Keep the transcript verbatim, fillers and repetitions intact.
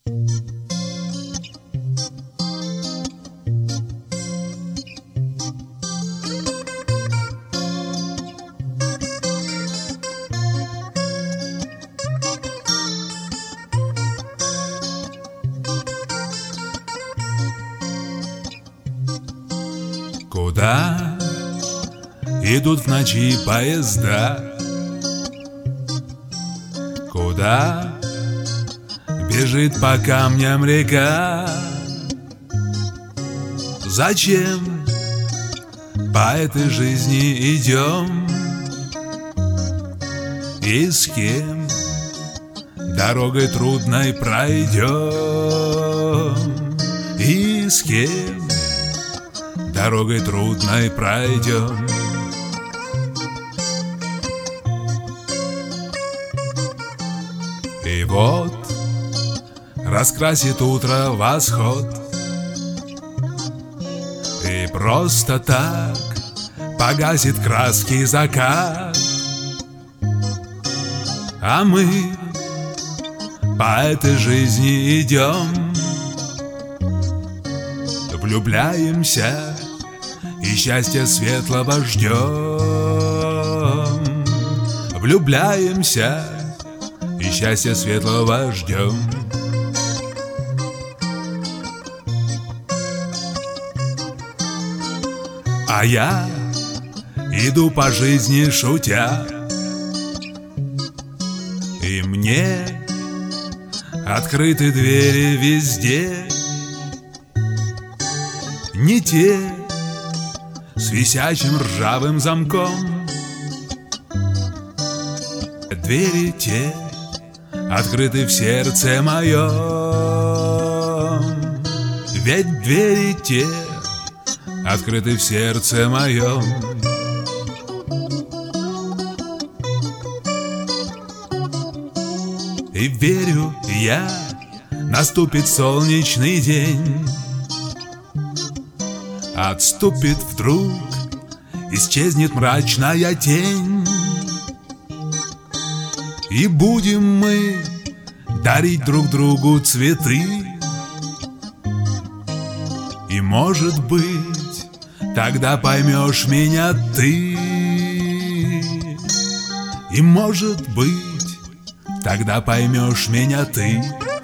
Куда идут в ночи поезда? Куда бежит по камням река? Зачем по этой жизни идем? И с кем дорогой трудной пройдем? И с кем дорогой трудной пройдем? И вот раскрасит утро восход, и просто так погасит краски закат. А мы по этой жизни идем, влюбляемся и счастья светлого ждем. Влюбляемся и счастья светлого ждем. А я иду по жизни шутя, и мне открыты двери везде. Не те с висячим ржавым замком, двери те открыты в сердце моем. Ведь двери те открыты в сердце моем. И верю я, наступит солнечный день, отступит вдруг, исчезнет мрачная тень, и будем мы дарить друг другу цветы. И, может быть, тогда поймешь меня ты. И, может быть, тогда поймешь меня ты.